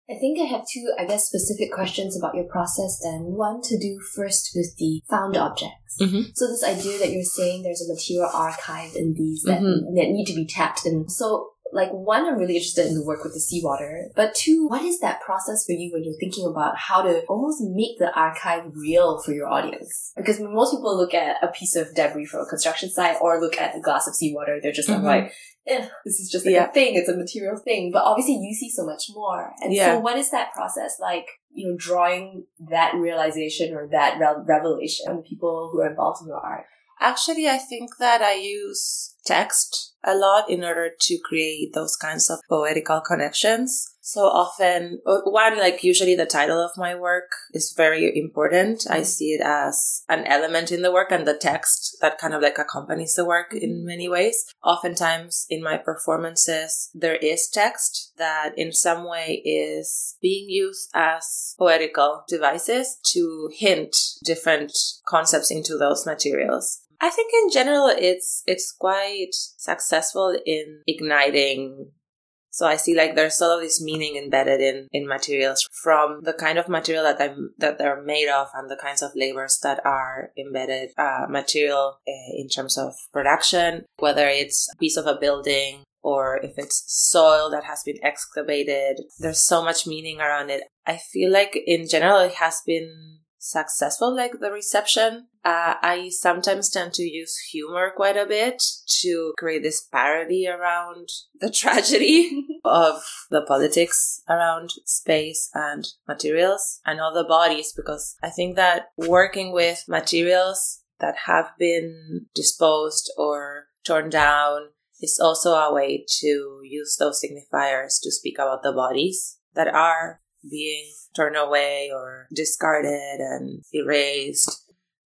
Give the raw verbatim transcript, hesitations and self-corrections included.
I think I have two, I guess, specific questions about your process then. One to do first with the found objects. Mm-hmm. So this idea that you're saying there's a material archive in these that, Mm-hmm. that need to be tapped in. So, like, one, I'm really interested in the work with the seawater. But two, what is that process for you when you're thinking about how to almost make the archive real for your audience? Because when most people look at a piece of debris from a construction site or look at a glass of seawater, they're just Mm-hmm. like, eh, this is just like Yeah. a thing, it's a material thing. But obviously you see so much more. And Yeah. so what is that process like, you know, drawing that realization or that re- revelation on the people who are involved in your art? Actually, I think that I use text a lot in order to create those kinds of poetical connections. So often, one, like usually the title of my work is very important. Mm-hmm. I see it as an element in the work and the text that kind of like accompanies the work in many ways. Oftentimes in my performances, there is text that in some way is being used as poetical devices to hint different concepts into those materials. I think in general, it's it's quite successful in igniting. So I see like there's all of this meaning embedded in, in materials from the kind of material that I'm, that they're made of and the kinds of labors that are embedded uh, material uh, in terms of production, whether it's a piece of a building or if it's soil that has been excavated. There's so much meaning around it. I feel like in general it has been successful, like the reception. Uh, I sometimes tend to use humor quite a bit to create this parody around the tragedy of the politics around space and materials and other bodies, because I think that working with materials that have been disposed or torn down is also a way to use those signifiers to speak about the bodies that are being torn away or discarded and erased.